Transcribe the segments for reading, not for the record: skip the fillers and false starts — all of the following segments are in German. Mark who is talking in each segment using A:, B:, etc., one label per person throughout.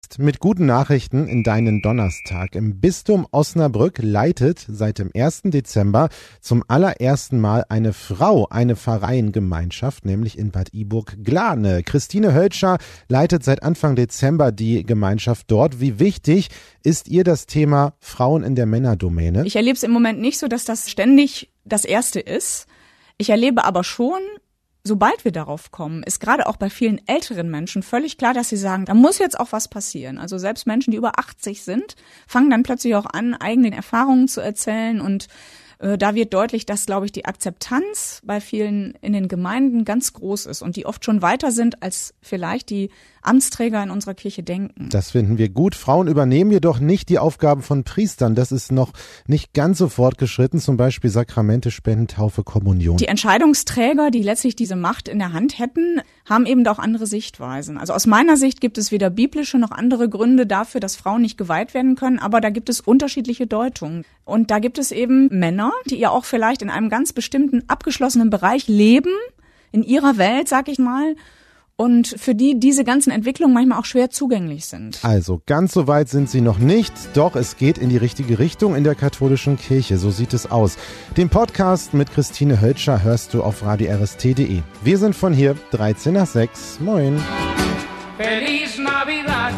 A: Mit guten Nachrichten in deinen Donnerstag. Im Bistum Osnabrück leitet seit dem 1. Dezember zum allerersten Mal eine Frau eine Pfarreiengemeinschaft, nämlich in Bad Iburg-Glane. Christine Hölscher leitet seit Anfang Dezember die Gemeinschaft dort. Wie wichtig ist ihr das Thema Frauen in der Männerdomäne?
B: Ich erlebe es im Moment nicht so, dass das ständig das Erste ist. Ich erlebe aber schon, sobald wir darauf kommen, ist gerade auch bei vielen älteren Menschen völlig klar, dass sie sagen, da muss jetzt auch was passieren. Also selbst Menschen, die über 80 sind, fangen dann plötzlich auch an, eigene Erfahrungen zu erzählen. Und da wird deutlich, dass, glaube ich, die Akzeptanz bei vielen in den Gemeinden ganz groß ist und die oft schon weiter sind, als vielleicht die Amtsträger in unserer Kirche denken.
A: Das finden wir gut. Frauen übernehmen jedoch nicht die Aufgaben von Priestern. Das ist noch nicht ganz so fortgeschritten, zum Beispiel Sakramente, Spenden, Taufe, Kommunion.
B: Die Entscheidungsträger, die letztlich diese Macht in der Hand hätten, haben eben auch andere Sichtweisen. Also aus meiner Sicht gibt es weder biblische noch andere Gründe dafür, dass Frauen nicht geweiht werden können, aber da gibt es unterschiedliche Deutungen. Und da gibt es eben Männer, die ja auch vielleicht in einem ganz bestimmten abgeschlossenen Bereich leben, in ihrer Welt, sag ich mal, und für die diese ganzen Entwicklungen manchmal auch schwer zugänglich sind.
A: Also ganz so weit sind sie noch nicht, doch es geht in die richtige Richtung in der katholischen Kirche, so sieht es aus. Den Podcast mit Christine Hölscher hörst du auf radiorst.de. Wir sind von hier 13 nach 6. Moin.
C: Feliz Navidad.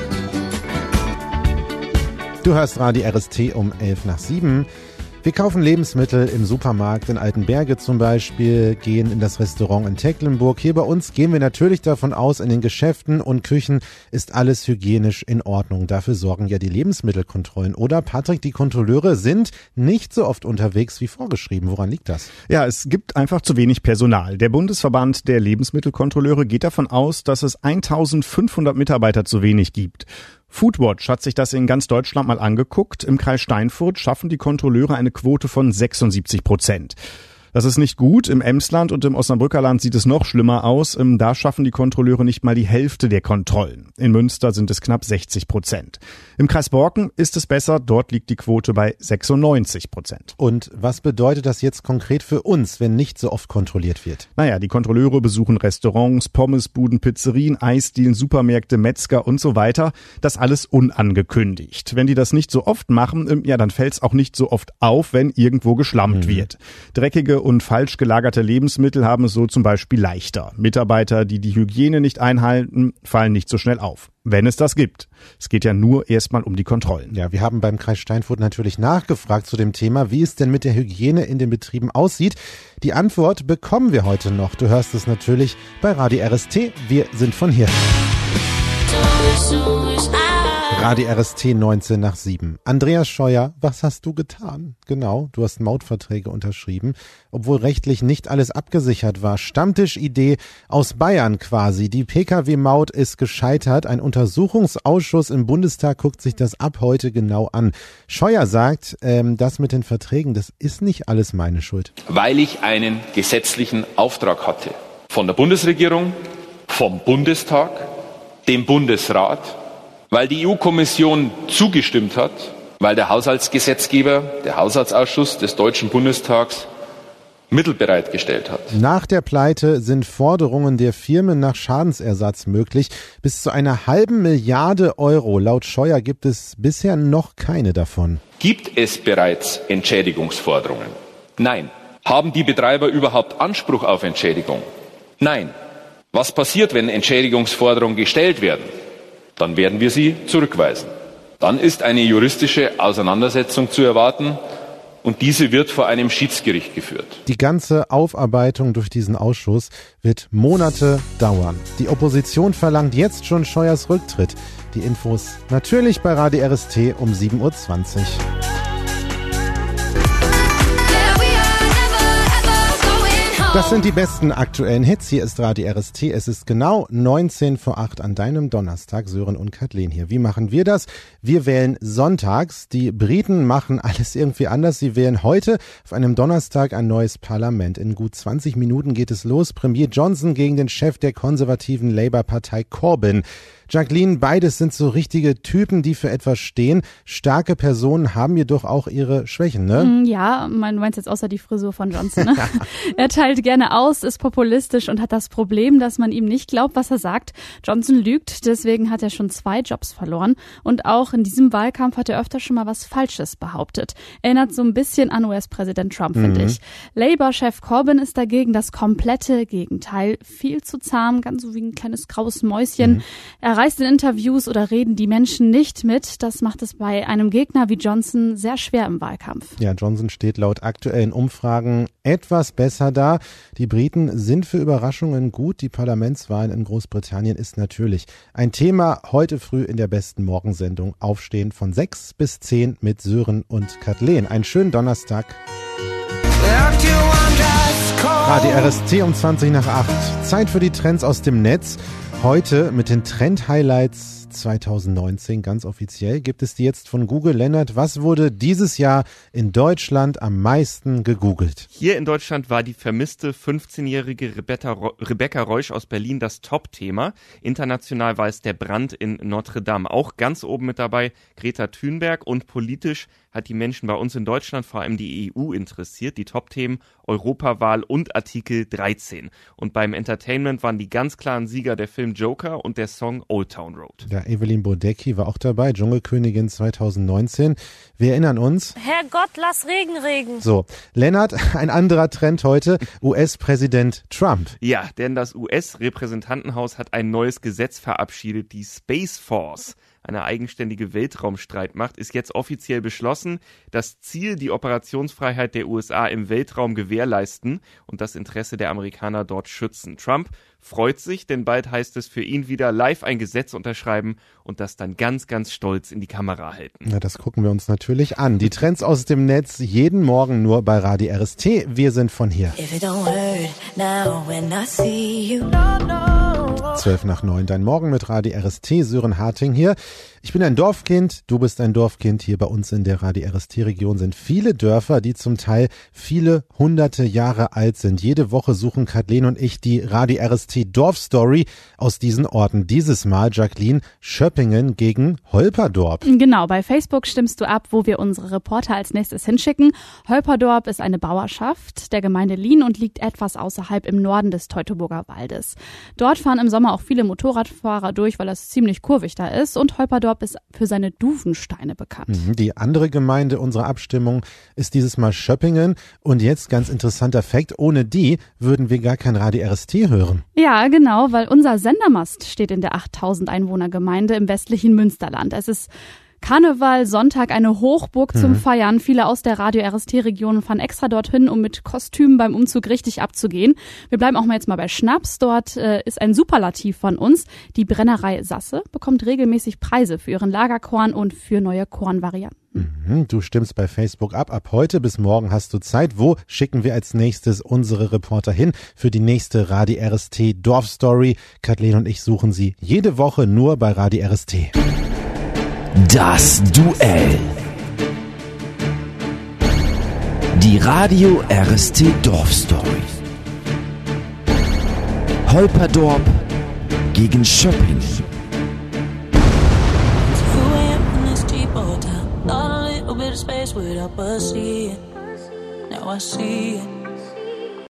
A: Du hörst Radio RST um 11 nach 7. Wir kaufen Lebensmittel im Supermarkt in Altenberge zum Beispiel, gehen in das Restaurant in Tecklenburg. Hier bei uns gehen wir natürlich davon aus, in den Geschäften und Küchen ist alles hygienisch in Ordnung. Dafür sorgen ja die Lebensmittelkontrollen. Oder, Patrick, die Kontrolleure sind nicht so oft unterwegs wie vorgeschrieben. Woran liegt das?
D: Ja, es gibt einfach zu wenig Personal. Der Bundesverband der Lebensmittelkontrolleure geht davon aus, dass es 1500 Mitarbeiter zu wenig gibt. Foodwatch hat sich das in ganz Deutschland mal angeguckt. Im Kreis Steinfurt schaffen die Kontrolleure eine Quote von 76%. Das ist nicht gut. Im Emsland und im Osnabrücker Land sieht es noch schlimmer aus. Da schaffen die Kontrolleure nicht mal die Hälfte der Kontrollen. In Münster sind es knapp 60%. Im Kreis Borken ist es besser. Dort liegt die Quote bei 96%.
A: Und was bedeutet das jetzt konkret für uns, wenn nicht so oft kontrolliert wird?
D: Naja, die Kontrolleure besuchen Restaurants, Pommesbuden, Pizzerien, Eisdielen, Supermärkte, Metzger und so weiter. Das alles unangekündigt. Wenn die das nicht so oft machen, ja, dann fällt es auch nicht so oft auf, wenn irgendwo geschlammt wird. Dreckige und falsch gelagerte Lebensmittel haben es so zum Beispiel leichter. Mitarbeiter, die die Hygiene nicht einhalten, fallen nicht so schnell auf. Wenn es das gibt. Es geht ja nur erstmal um die Kontrollen.
A: Ja, wir haben beim Kreis Steinfurt natürlich nachgefragt zu dem Thema, wie es denn mit der Hygiene in den Betrieben aussieht. Die Antwort bekommen wir heute noch. Du hörst es natürlich bei Radio RST. Wir sind von hier. Radio RST 19 nach 7. Andreas Scheuer, was hast du getan? Genau, du hast Mautverträge unterschrieben, obwohl rechtlich nicht alles abgesichert war. Stammtischidee aus Bayern quasi. Die Pkw-Maut ist gescheitert. Ein Untersuchungsausschuss im Bundestag guckt sich das ab heute genau an. Scheuer sagt, das mit den Verträgen, das ist nicht alles meine Schuld.
E: Weil ich einen gesetzlichen Auftrag hatte. Von der Bundesregierung, vom Bundestag, dem Bundesrat, weil die EU-Kommission zugestimmt hat, weil der Haushaltsgesetzgeber, der Haushaltsausschuss des Deutschen Bundestags Mittel bereitgestellt hat.
A: Nach der Pleite sind Forderungen der Firmen nach Schadensersatz möglich. Bis zu einer halben Milliarde Euro. Laut Scheuer gibt es bisher noch keine davon.
E: Gibt es bereits Entschädigungsforderungen? Nein. Haben die Betreiber überhaupt Anspruch auf Entschädigung? Nein. Was passiert, wenn Entschädigungsforderungen gestellt werden? Dann werden wir sie zurückweisen. Dann ist eine juristische Auseinandersetzung zu erwarten und diese wird vor einem Schiedsgericht geführt.
A: Die ganze Aufarbeitung durch diesen Ausschuss wird Monate dauern. Die Opposition verlangt jetzt schon Scheuers Rücktritt. Die Infos natürlich bei Radio RST um 7.20 Uhr. Das sind die besten aktuellen Hits. Hier ist Radio RST. Es ist genau 19 vor 8 an deinem Donnerstag. Sören und Kathleen hier. Wie machen wir das? Wir wählen sonntags. Die Briten machen alles irgendwie anders. Sie wählen heute auf einem Donnerstag ein neues Parlament. In gut 20 Minuten geht es los. Premier Johnson gegen den Chef der konservativen Labour-Partei Corbyn. Jacqueline, beides sind so richtige Typen, die für etwas stehen. Starke Personen haben jedoch auch ihre Schwächen, ne?
F: Ja, du meinst jetzt außer die Frisur von Johnson, ne? Er teilt gerne aus, ist populistisch und hat das Problem, dass man ihm nicht glaubt, was er sagt. Johnson lügt, deswegen hat er schon 2 Jobs verloren. Und auch in diesem Wahlkampf hat er öfter schon mal was Falsches behauptet. Erinnert so ein bisschen an US-Präsident Trump, finde ich. Labour-Chef Corbyn ist dagegen das komplette Gegenteil. Viel zu zahm, ganz so wie ein kleines graues Mäuschen. Er reißt in Interviews oder Reden die Menschen nicht mit. Das macht es bei einem Gegner wie Johnson sehr schwer im Wahlkampf.
A: Ja, Johnson steht laut aktuellen Umfragen etwas besser da. Die Briten sind für Überraschungen gut. Die Parlamentswahlen in Großbritannien ist natürlich ein Thema heute früh in der besten Morgensendung. Aufstehen von 6 bis 10 mit Sören und Kathleen. Einen schönen Donnerstag. Radio RST um 20 nach 8. Zeit für die Trends aus dem Netz. Heute mit den Trend-Highlights 2019 ganz offiziell gibt es die jetzt von Google. Lennart, was wurde dieses Jahr in Deutschland am meisten gegoogelt?
G: Hier in Deutschland war die vermisste 15-jährige Rebecca Reusch aus Berlin das Top-Thema. International war es der Brand in Notre Dame. Auch ganz oben mit dabei Greta Thunberg, und politisch hat die Menschen bei uns in Deutschland vor allem die EU interessiert. Die Top-Themen Europawahl und Artikel 13. Und beim Entertainment waren die ganz klaren Sieger der Film Joker und der Song Old Town Road.
A: Ja, Evelyn Bodecki war auch dabei, Dschungelkönigin 2019. Wir erinnern uns.
H: Herrgott, lass Regen regen.
A: So, Lennart, ein anderer Trend heute, US-Präsident Trump.
G: Ja, denn das US-Repräsentantenhaus hat ein neues Gesetz verabschiedet, die Space Force. Eine eigenständige Weltraumstreitmacht, ist jetzt offiziell beschlossen. Das Ziel, die Operationsfreiheit der USA im Weltraum gewährleisten und das Interesse der Amerikaner dort schützen. Trump freut sich, denn bald heißt es für ihn wieder live ein Gesetz unterschreiben und das dann ganz, ganz stolz in die Kamera halten.
A: Na, das gucken wir uns natürlich an. Die Trends aus dem Netz jeden Morgen nur bei Radio RST. Wir sind von hier. 12 nach 9, dein Morgen mit Radio RST, Sören Harting hier. Ich bin ein Dorfkind, du bist ein Dorfkind. Hier bei uns in der Radio RST-Region sind viele Dörfer, die zum Teil viele hunderte Jahre alt sind. Jede Woche suchen Kathleen und ich die Radio RST Dorfstory aus diesen Orten. Dieses Mal, Jacqueline, Schöppingen gegen Holperdorp.
F: Genau, bei Facebook stimmst du ab, wo wir unsere Reporter als nächstes hinschicken. Holperdorp ist eine Bauerschaft der Gemeinde Lien und liegt etwas außerhalb im Norden des Teutoburger Waldes. Dort fahren im Sommer auch viele Motorradfahrer durch, weil es ziemlich kurvig da ist, und Holperdorp ist für seine Duvensteine bekannt.
A: Die andere Gemeinde unserer Abstimmung ist dieses Mal Schöppingen, und jetzt ganz interessanter Fakt, ohne die würden wir gar kein Radio RST hören.
F: Ja, genau, weil unser Sendermast steht in der 8000 Einwohnergemeinde im westlichen Münsterland. Es ist Karneval, Sonntag, eine Hochburg zum Feiern. Viele aus der Radio RST-Region fahren extra dorthin, um mit Kostümen beim Umzug richtig abzugehen. Wir bleiben auch mal jetzt mal bei Schnaps. Dort ist ein Superlativ von uns. Die Brennerei Sasse bekommt regelmäßig Preise für ihren Lagerkorn und für neue Kornvarianten.
A: Du stimmst bei Facebook ab. Ab heute bis morgen hast du Zeit. Wo schicken wir als nächstes unsere Reporter hin für die nächste Radio RST Dorfstory? Kathleen und ich suchen sie jede Woche nur bei Radio RST.
I: Das Duell. Die Radio RST Dorfstory. Holperdorp gegen Schöppingen.
J: Thought a little bit of space would help us see it. Now I see it.